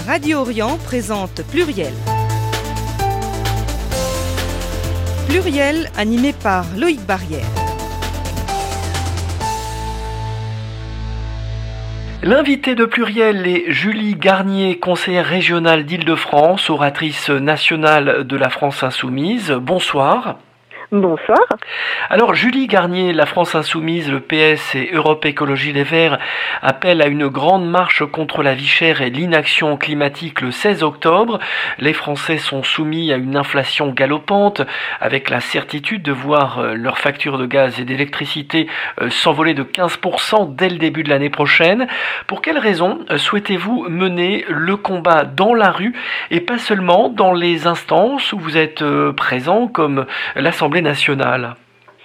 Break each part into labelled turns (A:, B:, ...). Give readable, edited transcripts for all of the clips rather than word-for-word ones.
A: Radio Orient présente Pluriel. Pluriel animé par Loïc Barrière.
B: L'invitée de Pluriel est Julie Garnier, conseillère régionale d'Île-de-France, oratrice nationale de la France Insoumise. Bonsoir.
C: Bonsoir.
B: Alors Julie Garnier, la France Insoumise, le PS et Europe Écologie Les Verts appellent à une grande marche contre la vie chère et l'inaction climatique le 16 octobre. Les Français sont soumis à une inflation galopante avec la certitude de voir leur facture de gaz et d'électricité s'envoler de 15% dès le début de l'année prochaine. Pour quelles raisons souhaitez-vous mener le combat dans la rue et pas seulement dans les instances où vous êtes présent comme l'Assemblée nationale?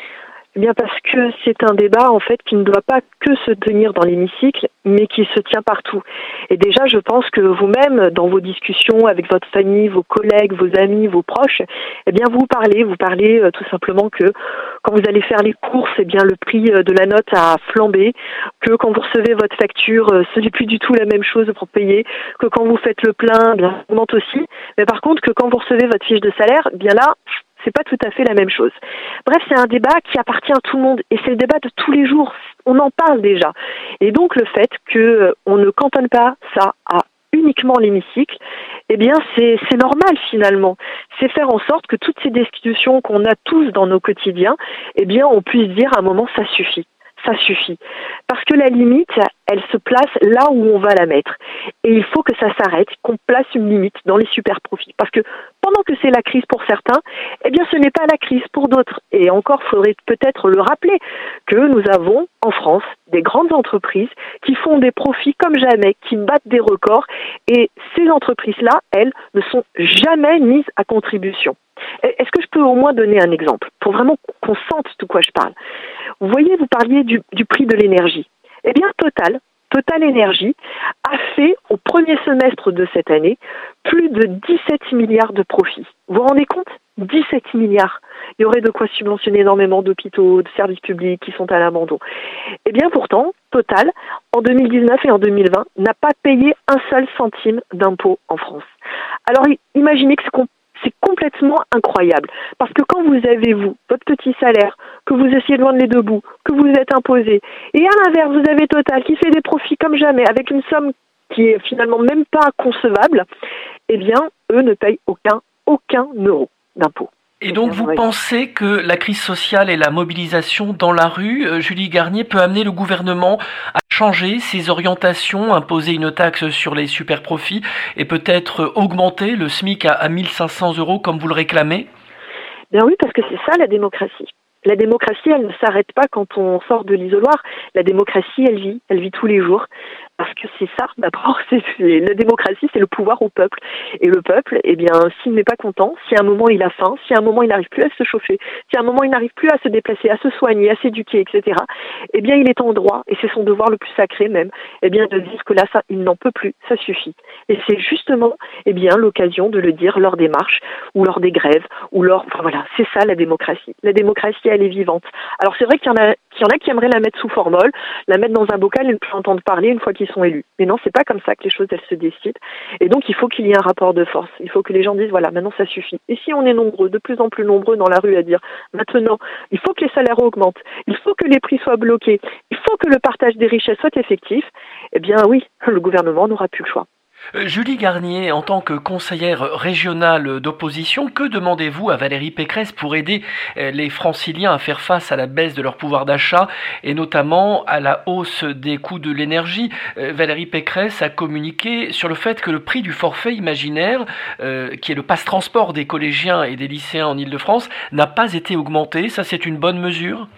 C: Eh bien parce que c'est un débat en fait qui ne doit pas que se tenir dans l'hémicycle, mais qui se tient partout. Et déjà, je pense que vous-même, dans vos discussions avec votre famille, vos collègues, vos amis, vos proches, eh bien vous parlez tout simplement que quand vous allez faire les courses, eh bien le prix de la note a flambé, que quand vous recevez votre facture, ce n'est plus du tout la même chose pour payer, que quand vous faites le plein, eh bien ça augmente aussi. Mais par contre, que quand vous recevez votre fiche de salaire, eh bien là, c'est pas tout à fait la même chose. Bref, c'est un débat qui appartient à tout le monde et c'est le débat de tous les jours. On en parle déjà. Et donc le fait que on ne cantonne pas ça à uniquement l'hémicycle, eh bien c'est normal finalement. C'est faire en sorte que toutes ces discussions qu'on a tous dans nos quotidiens, eh bien on puisse dire à un moment ça suffit. Ça suffit. Parce que la limite, elle se place là où on va la mettre. Et il faut que ça s'arrête, qu'on place une limite dans les super profits. Parce que pendant que c'est la crise pour certains, eh bien ce n'est pas la crise pour d'autres. Et encore, faudrait peut-être le rappeler que nous avons en France des grandes entreprises qui font des profits comme jamais, qui battent des records. Et ces entreprises-là, elles, ne sont jamais mises à contribution. Est-ce que je peux au moins donner un exemple pour vraiment qu'on sente de quoi je parle? Vous voyez, vous parliez du prix de l'énergie. Eh bien, Total Énergie a fait au premier semestre de cette année plus de 17 milliards de profits. Vous vous rendez compte? 17 milliards. Il y aurait de quoi subventionner énormément d'hôpitaux, de services publics qui sont à l'abandon. Eh bien pourtant, Total, en 2019 et en 2020, n'a pas payé un seul centime d'impôt en France. Alors imaginez que c'est complètement incroyable. Parce que quand vous avez, votre petit salaire, que vous essayez de joindre les deux bouts, que vous êtes imposé, et à l'inverse, vous avez Total qui fait des profits comme jamais, avec une somme qui est finalement même pas concevable, eh bien, eux ne payent aucun euro d'impôt.
B: Et donc vous pensez que la crise sociale et la mobilisation dans la rue, Julie Garnier, peut amener le gouvernement à changer ses orientations, imposer une taxe sur les super-profits et peut-être augmenter le SMIC à 1 500 € comme vous le réclamez?
C: Bien oui, parce que c'est ça la démocratie. La démocratie, elle ne s'arrête pas quand on sort de l'isoloir. La démocratie, elle vit tous les jours. Parce que c'est ça, d'abord, la démocratie, c'est le pouvoir au peuple. Et le peuple, eh bien, s'il n'est pas content, si à un moment il a faim, si à un moment il n'arrive plus à se chauffer, si à un moment il n'arrive plus à se déplacer, à se soigner, à s'éduquer, etc., eh bien, il est en droit, et c'est son devoir le plus sacré même, eh bien, de dire que là, ça, il n'en peut plus, ça suffit. Et c'est justement, eh bien, l'occasion de le dire lors des marches, ou lors des grèves, enfin voilà, c'est ça la démocratie. La démocratie, elle est vivante. Alors c'est vrai qu'il y en a qui aimeraient la mettre sous formol, la mettre dans un bocal et ne plus entendre parler une fois qu'ils sont élus. Mais non, c'est pas comme ça que les choses elles se décident. Et donc il faut qu'il y ait un rapport de force. Il faut que les gens disent voilà, maintenant ça suffit. Et si on est nombreux, de plus en plus nombreux dans la rue à dire maintenant, il faut que les salaires augmentent, il faut que les prix soient bloqués, il faut que le partage des richesses soit effectif, eh bien oui, le gouvernement n'aura plus le choix.
B: Julie Garnier, en tant que conseillère régionale d'opposition, que demandez-vous à Valérie Pécresse pour aider les Franciliens à faire face à la baisse de leur pouvoir d'achat et notamment à la hausse des coûts de l'énergie? Valérie Pécresse a communiqué sur le fait que le prix du forfait imaginaire, qui est le passe-transport des collégiens et des lycéens en Île-de-France, n'a pas été augmenté. Ça, c'est une bonne mesure?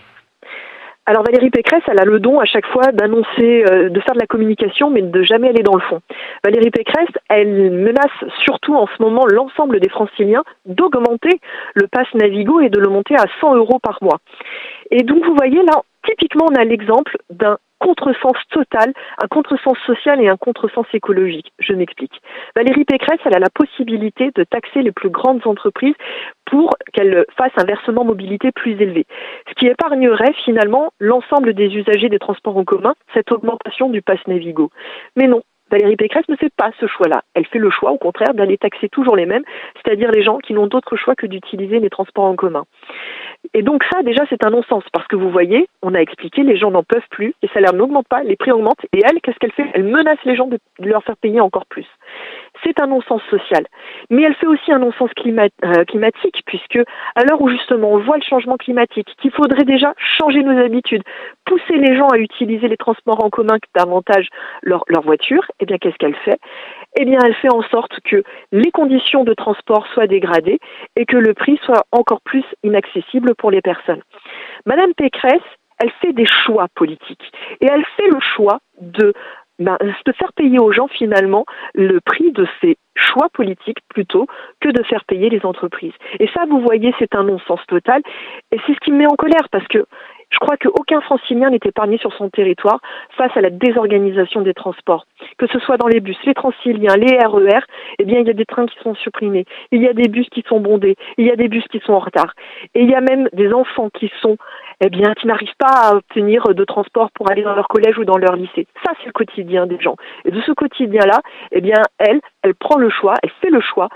C: Alors Valérie Pécresse, elle a le don à chaque fois d'annoncer, de faire de la communication, mais de jamais aller dans le fond. Valérie Pécresse, elle menace surtout en ce moment l'ensemble des Franciliens d'augmenter le pass Navigo et de le monter à 100 € par mois. Et donc vous voyez là, typiquement on a l'exemple d'un contresens total, un contresens social et un contresens écologique. Je m'explique. Valérie Pécresse, elle a la possibilité de taxer les plus grandes entreprises pour qu'elles fassent un versement mobilité plus élevé. Ce qui épargnerait finalement l'ensemble des usagers des transports en commun, cette augmentation du pass Navigo. Mais non. Valérie Pécresse ne fait pas ce choix-là. Elle fait le choix, au contraire, d'aller taxer toujours les mêmes, c'est-à-dire les gens qui n'ont d'autre choix que d'utiliser les transports en commun. Et donc ça, déjà, c'est un non-sens, parce que vous voyez, on a expliqué, les gens n'en peuvent plus, les salaires n'augmentent pas, les prix augmentent, et elle, qu'est-ce qu'elle fait? Elle menace les gens de leur faire payer encore plus. C'est un non-sens social. Mais elle fait aussi un non-sens climatique, puisque à l'heure où justement on voit le changement climatique, qu'il faudrait déjà changer nos habitudes, pousser les gens à utiliser les transports en commun davantage leur voiture, eh bien qu'est-ce qu'elle fait? Eh bien elle fait en sorte que les conditions de transport soient dégradées et que le prix soit encore plus inaccessible pour les personnes. Madame Pécresse, elle fait des choix politiques et elle fait le choix de faire payer aux gens finalement le prix de ces choix politiques plutôt que de faire payer les entreprises. Et ça, vous voyez, c'est un non-sens total et c'est ce qui me met en colère parce que je crois qu'aucun Francilien n'est épargné sur son territoire face à la désorganisation des transports. Que ce soit dans les bus, les Transiliens, les RER, eh bien, il y a des trains qui sont supprimés. Il y a des bus qui sont bondés. Il y a des bus qui sont en retard. Et il y a même des enfants qui n'arrivent pas à obtenir de transport pour aller dans leur collège ou dans leur lycée. Ça, c'est le quotidien des gens. Et de ce quotidien-là, eh bien, elle prend le choix, elle fait le choix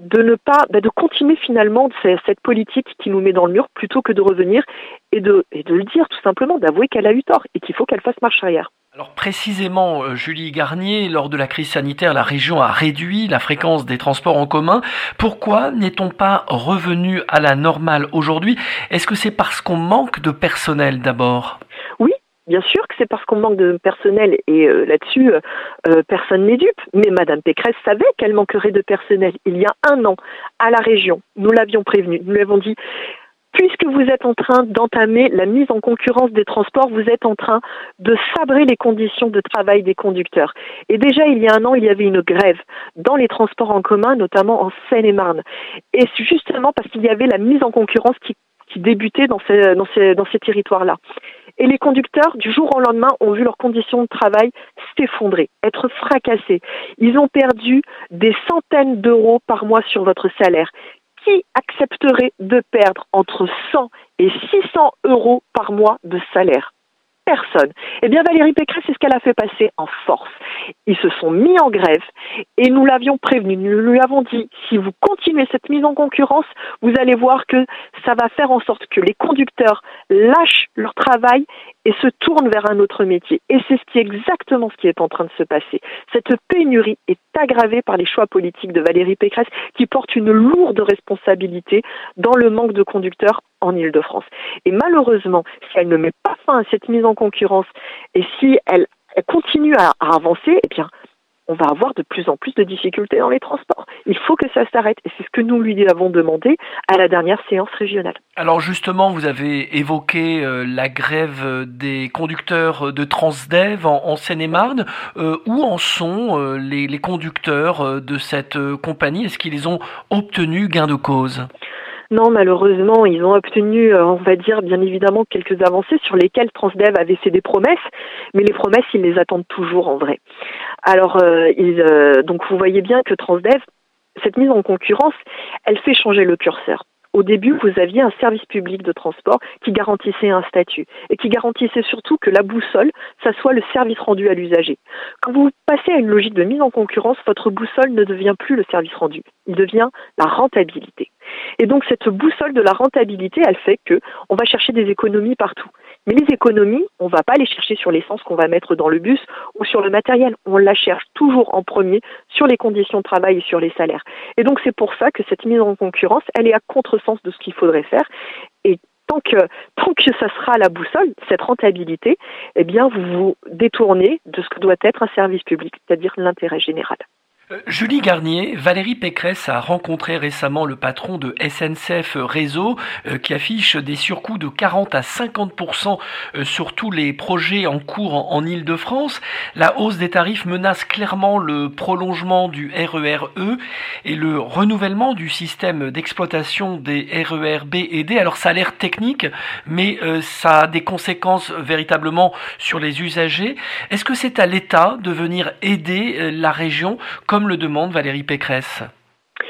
C: de continuer finalement cette politique qui nous met dans le mur plutôt que de revenir et de le dire tout simplement, d'avouer qu'elle a eu tort et qu'il faut qu'elle fasse marche arrière.
B: Alors précisément, Julie Garnier, lors de la crise sanitaire, la région a réduit la fréquence des transports en commun. Pourquoi n'est-on pas revenu à la normale aujourd'hui? Est-ce que c'est parce qu'on manque de personnel d'abord?
C: Oui. Bien sûr que c'est parce qu'on manque de personnel et là-dessus, personne n'est dupe. Mais Madame Pécresse savait qu'elle manquerait de personnel. Il y a 1 an, à la région, nous l'avions prévenu, nous lui avons dit puisque vous êtes en train d'entamer la mise en concurrence des transports, vous êtes en train de sabrer les conditions de travail des conducteurs. Et déjà, il y a 1 an, il y avait une grève dans les transports en commun, notamment en Seine-et-Marne. Et c'est justement parce qu'il y avait la mise en concurrence qui débutait dans ces territoires-là. Et les conducteurs, du jour au lendemain, ont vu leurs conditions de travail s'effondrer, être fracassés. Ils ont perdu des centaines d'euros par mois sur votre salaire. Qui accepterait de perdre entre 100 et 600 euros par mois de salaire? Personne. Eh bien, Valérie Pécresse, c'est ce qu'elle a fait passer en force. Ils se sont mis en grève et nous l'avions prévenu, nous lui avons dit, si vous continuez cette mise en concurrence, vous allez voir que ça va faire en sorte que les conducteurs lâchent leur travail et se tournent vers un autre métier. Et c'est exactement ce qui est en train de se passer. Cette pénurie est aggravée par les choix politiques de Valérie Pécresse qui porte une lourde responsabilité dans le manque de conducteurs en Île-de-France. Et malheureusement, si elle ne met pas fin à cette mise en concurrence et si elle continue à avancer, eh bien, on va avoir de plus en plus de difficultés dans les transports. Il faut que ça s'arrête. Et c'est ce que nous lui avons demandé à la dernière séance régionale.
B: Alors justement, vous avez évoqué la grève des conducteurs de Transdev en Seine-et-Marne. Où en sont les conducteurs de cette compagnie? Est-ce qu'ils ont obtenu gain de cause?
C: Non, malheureusement, ils ont obtenu, on va dire, bien évidemment, quelques avancées sur lesquelles Transdev avait fait des promesses, mais les promesses, ils les attendent toujours en vrai. Alors, donc vous voyez bien que Transdev, cette mise en concurrence, elle fait changer le curseur. Au début, vous aviez un service public de transport qui garantissait un statut et qui garantissait surtout que la boussole, ça soit le service rendu à l'usager. Quand vous passez à une logique de mise en concurrence, votre boussole ne devient plus le service rendu, il devient la rentabilité. Et donc cette boussole de la rentabilité, elle fait que on va chercher des économies partout. Mais les économies, on ne va pas les chercher sur l'essence qu'on va mettre dans le bus ou sur le matériel. On la cherche toujours en premier sur les conditions de travail et sur les salaires. Et donc c'est pour ça que cette mise en concurrence, elle est à contresens de ce qu'il faudrait faire. Et tant que ça sera la boussole, cette rentabilité, eh bien vous vous détournez de ce que doit être un service public, c'est-à-dire l'intérêt général.
B: Julie Garnier, Valérie Pécresse a rencontré récemment le patron de SNCF Réseau qui affiche des surcoûts de 40 à 50% sur tous les projets en cours en Île-de-France. La hausse des tarifs menace clairement le prolongement du RER-E et le renouvellement du système d'exploitation des RER B et D. Alors ça a l'air technique, mais ça a des conséquences véritablement sur les usagers. Est-ce que c'est à l'État de venir aider la région comme le demande Valérie Pécresse?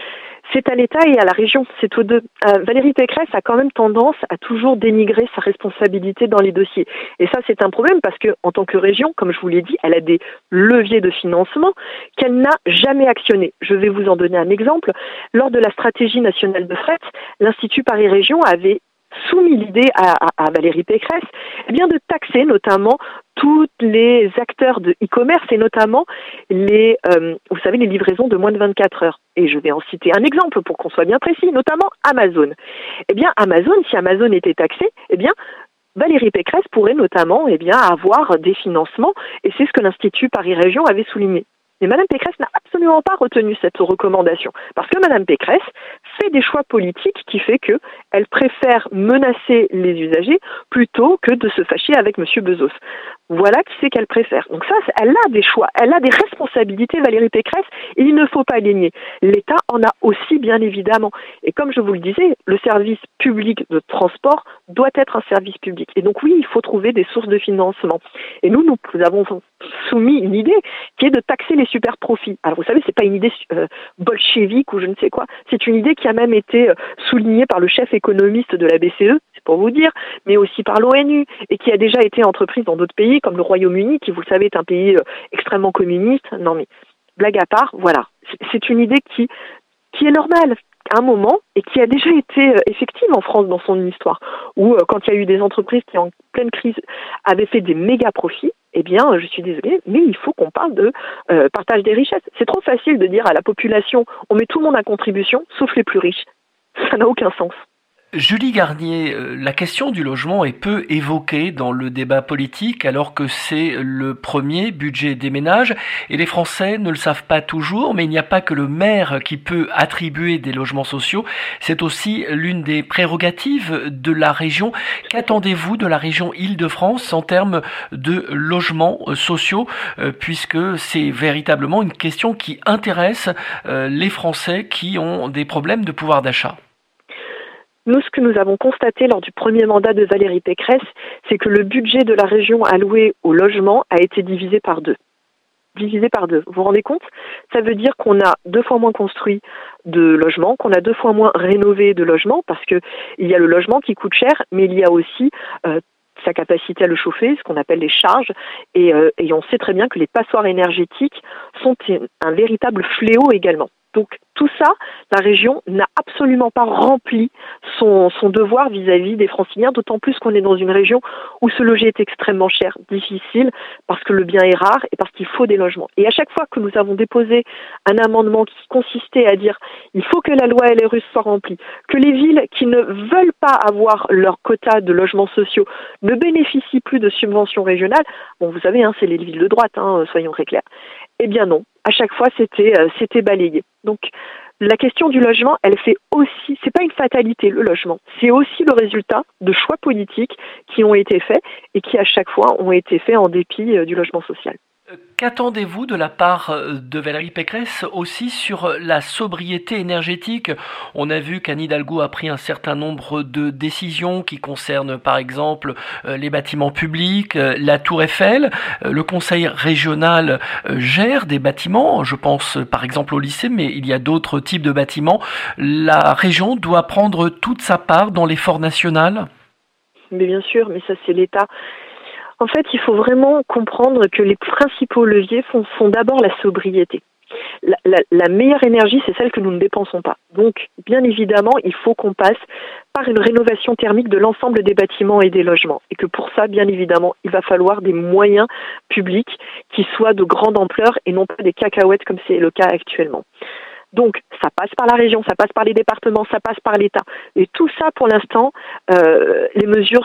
C: C'est à l'État et à la région, c'est aux deux. Valérie Pécresse a quand même tendance à toujours dénigrer sa responsabilité dans les dossiers. Et ça, c'est un problème parce que, en tant que région, comme je vous l'ai dit, elle a des leviers de financement qu'elle n'a jamais actionnés. Je vais vous en donner un exemple. Lors de la stratégie nationale de fret, l'Institut Paris Région avait soumis l'idée à Valérie Pécresse, eh bien de taxer notamment tous les acteurs de e-commerce et notamment les livraisons de moins de 24 heures. Et je vais en citer un exemple pour qu'on soit bien précis, notamment Amazon. Eh bien Amazon, si Amazon était taxé, eh bien Valérie Pécresse pourrait notamment avoir des financements et c'est ce que l'Institut Paris Région avait souligné. Mais Mme Pécresse n'a absolument pas retenu cette recommandation. Parce que Mme Pécresse fait des choix politiques qui fait qu'elle préfère menacer les usagers plutôt que de se fâcher avec M. Bezos. Voilà qui c'est qu'elle préfère. Donc ça, elle a des choix, elle a des responsabilités, Valérie Pécresse, et il ne faut pas les nier. L'État en a aussi, bien évidemment. Et comme je vous le disais, le service public de transport doit être un service public. Et donc oui, il faut trouver des sources de financement. Et nous avons soumis une idée qui est de taxer les super profits. Alors vous savez, c'est pas une idée bolchevique ou je ne sais quoi. C'est une idée qui a même été soulignée par le chef économiste de la BCE, c'est pour vous dire, mais aussi par l'ONU et qui a déjà été entreprise dans d'autres pays comme le Royaume-Uni, qui vous le savez est un pays extrêmement communiste. Non mais blague à part, voilà, c'est une idée qui est normale à un moment et qui a déjà été effective en France dans son histoire, où quand il y a eu des entreprises qui en pleine crise avaient fait des méga profits, eh bien, je suis désolée, mais il faut qu'on parle de partage des richesses. C'est trop facile de dire à la population, on met tout le monde à contribution, sauf les plus riches. Ça n'a aucun sens.
B: Julie Garnier, la question du logement est peu évoquée dans le débat politique alors que c'est le premier budget des ménages et les Français ne le savent pas toujours, mais il n'y a pas que le maire qui peut attribuer des logements sociaux, c'est aussi l'une des prérogatives de la région. Qu'attendez-vous de la région Île-de-France en termes de logements sociaux puisque c'est véritablement une question qui intéresse les Français qui ont des problèmes de pouvoir d'achat?
C: Nous, ce que nous avons constaté lors du premier mandat de Valérie Pécresse, c'est que le budget de la région alloué au logement a été divisé par deux. Divisé par deux. Vous vous rendez compte? Ça veut dire qu'on a 2 fois moins construit de logements, qu'on a 2 fois moins rénové de logements, parce que il y a le logement qui coûte cher, mais il y a aussi sa capacité à le chauffer, ce qu'on appelle les charges, et on sait très bien que les passoires énergétiques sont un véritable fléau également. Donc tout ça, la région n'a absolument pas rempli son devoir vis-à-vis des Franciliens, d'autant plus qu'on est dans une région où se loger est extrêmement cher, difficile, parce que le bien est rare et parce qu'il faut des logements. Et à chaque fois que nous avons déposé un amendement qui consistait à dire il faut que la loi LRU soit remplie, que les villes qui ne veulent pas avoir leur quota de logements sociaux ne bénéficient plus de subventions régionales, bon vous savez, c'est les villes de droite, soyons très clairs, eh bien non. À chaque fois, c'était balayé. Donc, la question du logement, elle fait aussi, c'est pas une fatalité, le logement. C'est aussi le résultat de choix politiques qui ont été faits et qui, à chaque fois, ont été faits en dépit du logement social.
B: Qu'attendez-vous de la part de Valérie Pécresse aussi sur la sobriété énergétique? On a vu qu'Anne Hidalgo a pris un certain nombre de décisions qui concernent par exemple les bâtiments publics, la Tour Eiffel. Le conseil régional gère des bâtiments, je pense par exemple au lycée, mais il y a d'autres types de bâtiments. La région doit prendre toute sa part dans l'effort national?
C: Mais bien sûr, mais ça c'est l'État. En fait, il faut vraiment comprendre que les principaux leviers sont d'abord la sobriété. La meilleure énergie, c'est celle que nous ne dépensons pas. Donc, bien évidemment, il faut qu'on passe par une rénovation thermique de l'ensemble des bâtiments et des logements. Et que pour ça, bien évidemment, il va falloir des moyens publics qui soient de grande ampleur et non pas des cacahuètes comme c'est le cas actuellement. Donc, ça passe par la région, ça passe par les départements, ça passe par l'État. Et tout ça, pour l'instant, les mesures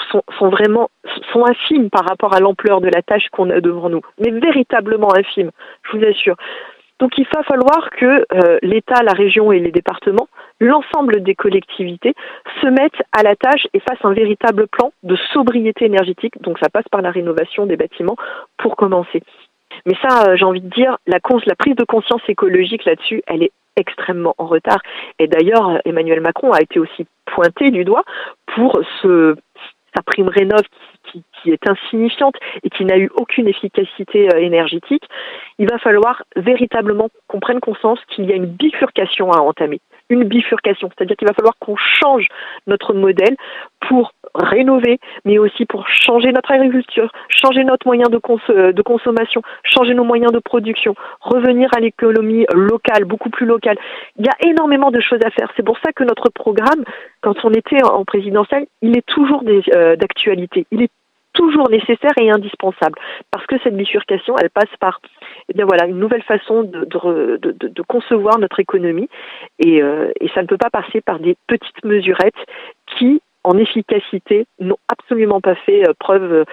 C: sont infimes par rapport à l'ampleur de la tâche qu'on a devant nous. Mais véritablement infimes, je vous assure. Donc, il va falloir que l'État, la région et les départements, l'ensemble des collectivités, se mettent à la tâche et fassent un véritable plan de sobriété énergétique. Donc, ça passe par la rénovation des bâtiments pour commencer. Mais ça, j'ai envie de dire, la prise de conscience écologique là-dessus, elle est extrêmement en retard. Et d'ailleurs, Emmanuel Macron a été aussi pointé du doigt pour sa prime rénov qui est insignifiante et qui n'a eu aucune efficacité énergétique, il va falloir véritablement qu'on prenne conscience qu'il y a une bifurcation à entamer. Une bifurcation, c'est-à-dire qu'il va falloir qu'on change notre modèle pour rénover, mais aussi pour changer notre agriculture, changer notre moyen de consommation, changer nos moyens de production, revenir à l'économie locale, beaucoup plus locale. Il y a énormément de choses à faire. C'est pour ça que notre programme, quand on était en présidentielle, il est toujours d'actualité. Il est toujours nécessaire et indispensable, parce que cette bifurcation, elle passe par une nouvelle façon de concevoir notre économie, et ça ne peut pas passer par des petites mesurettes qui, en efficacité, n'ont absolument pas fait preuve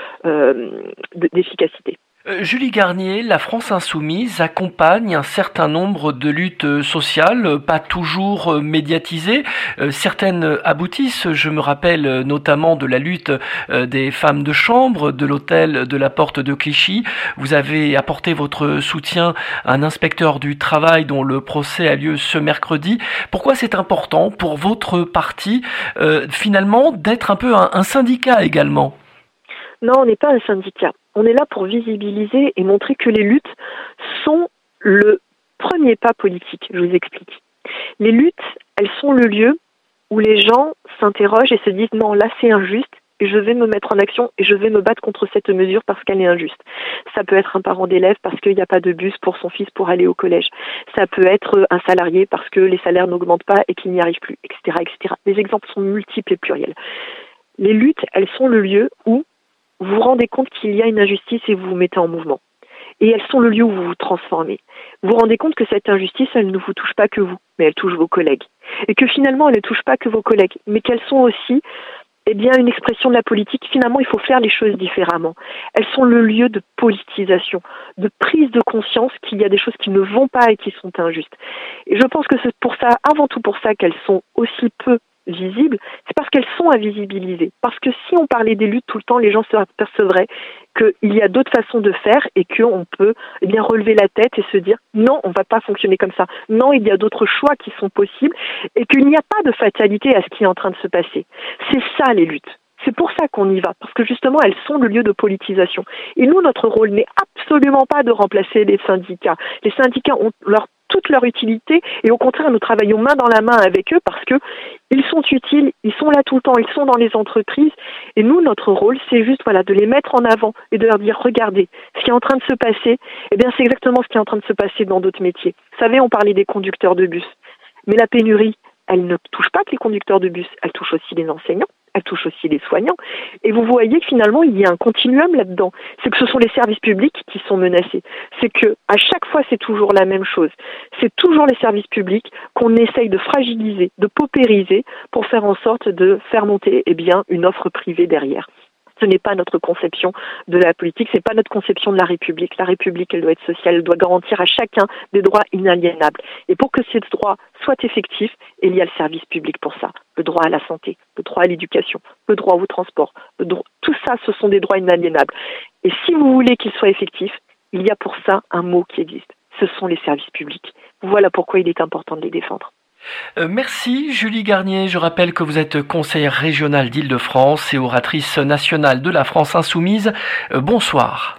C: d'efficacité.
B: Julie Garnier, la France insoumise accompagne un certain nombre de luttes sociales, pas toujours médiatisées. Certaines aboutissent, je me rappelle notamment de la lutte des femmes de chambre, de l'hôtel de la Porte de Clichy. Vous avez apporté votre soutien à un inspecteur du travail dont le procès a lieu ce mercredi. Pourquoi c'est important pour votre parti, finalement, d'être un peu un syndicat également ?
C: Non, on n'est pas un syndicat. On est là pour visibiliser et montrer que les luttes sont le premier pas politique. Je vous explique. Les luttes, elles sont le lieu où les gens s'interrogent et se disent « Non, là c'est injuste et je vais me mettre en action et je vais me battre contre cette mesure parce qu'elle est injuste. » Ça peut être un parent d'élève parce qu'il n'y a pas de bus pour son fils pour aller au collège. Ça peut être un salarié parce que les salaires n'augmentent pas et qu'il n'y arrive plus, etc., etc. Les exemples sont multiples et pluriels. Les luttes, elles sont le lieu où vous vous rendez compte qu'il y a une injustice et vous vous mettez en mouvement. Et elles sont le lieu où vous vous transformez. Vous vous rendez compte que cette injustice, elle ne vous touche pas que vous, mais elle touche vos collègues. Et que finalement, elle ne touche pas que vos collègues, mais qu'elles sont aussi une expression de la politique. Finalement, il faut faire les choses différemment. Elles sont le lieu de politisation, de prise de conscience qu'il y a des choses qui ne vont pas et qui sont injustes. Et je pense que c'est pour ça, avant tout pour ça, qu'elles sont aussi peu visibles, c'est parce qu'elles sont à visibiliser. Parce que si on parlait des luttes tout le temps, les gens se apercevraient qu'il y a d'autres façons de faire et qu'on peut relever la tête et se dire non, on ne va pas fonctionner comme ça. Non, il y a d'autres choix qui sont possibles et qu'il n'y a pas de fatalité à ce qui est en train de se passer. C'est ça les luttes. C'est pour ça qu'on y va, parce que justement, elles sont le lieu de politisation. Et nous, notre rôle n'est absolument pas de remplacer les syndicats. Les syndicats ont toute leur utilité et au contraire, nous travaillons main dans la main avec eux parce que ils sont utiles, ils sont là tout le temps, ils sont dans les entreprises et nous, notre rôle, c'est juste de les mettre en avant et de leur dire, regardez, ce qui est en train de se passer, c'est exactement ce qui est en train de se passer dans d'autres métiers. Vous savez, on parlait des conducteurs de bus, mais la pénurie, elle ne touche pas que les conducteurs de bus, elle touche aussi les enseignants, elle touche aussi les soignants. Et vous voyez que finalement, il y a un continuum là-dedans. C'est que ce sont les services publics qui sont menacés. C'est que à chaque fois, c'est toujours la même chose. C'est toujours les services publics qu'on essaye de fragiliser, de paupériser pour faire en sorte de faire monter une offre privée derrière. Ce n'est pas notre conception de la politique, c'est pas notre conception de la République. La République, elle doit être sociale, elle doit garantir à chacun des droits inaliénables. Et pour que ces droits soient effectifs, il y a le service public pour ça. Le droit à la santé, le droit à l'éducation, le droit au transport, tout ça, ce sont des droits inaliénables. Et si vous voulez qu'ils soient effectifs, il y a pour ça un mot qui existe. Ce sont les services publics. Voilà pourquoi il est important de les défendre.
B: Merci Julie Garnier. Je rappelle que vous êtes conseillère régionale d'Île-de-France et oratrice nationale de la France insoumise. Bonsoir.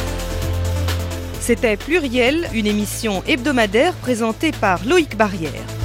A: C'était Pluriel, une émission hebdomadaire présentée par Loïc Barrière.